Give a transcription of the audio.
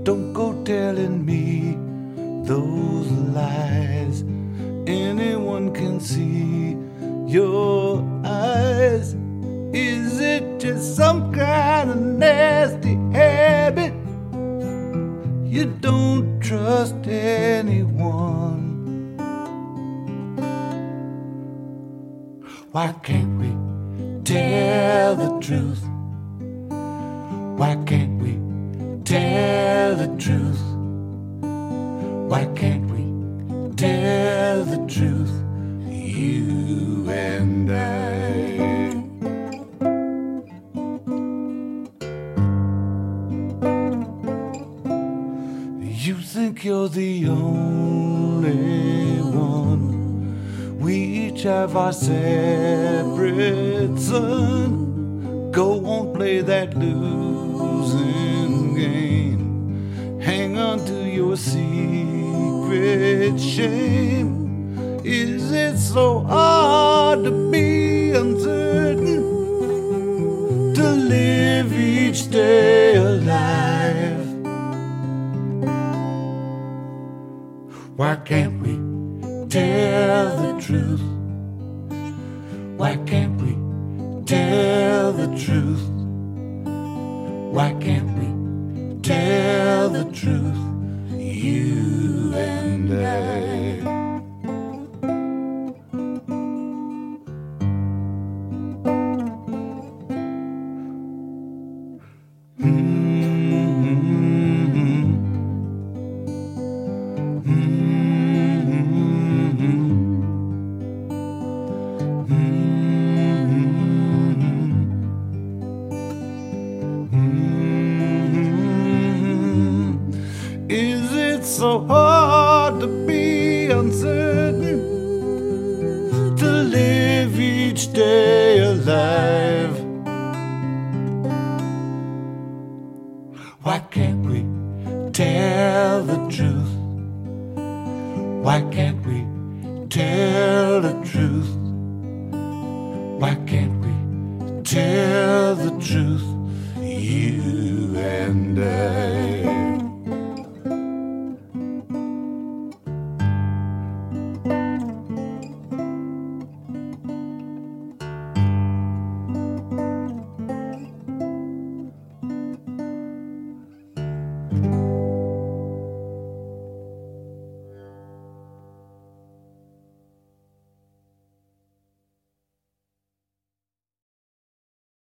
Don't go telling me those lies. Anyone can see your eyes. Is it just some kind of nasty habit? You don't trust anyone. Why can't we tell the truth? Why can't we tell the truth? Why can't we tell the truth? You and I. You think you're the only one. We each have our separate sun. Go on, play that losing game. Hang on to your secret shame. Is it so hard to be uncertain? To live each day alive? Why can't we tell the truth? Why can't we tell the truth? Why can't we tell the truth? You and I. Is it so hard to be uncertain? To live each day alive? Why can't we tell the truth? Why can't we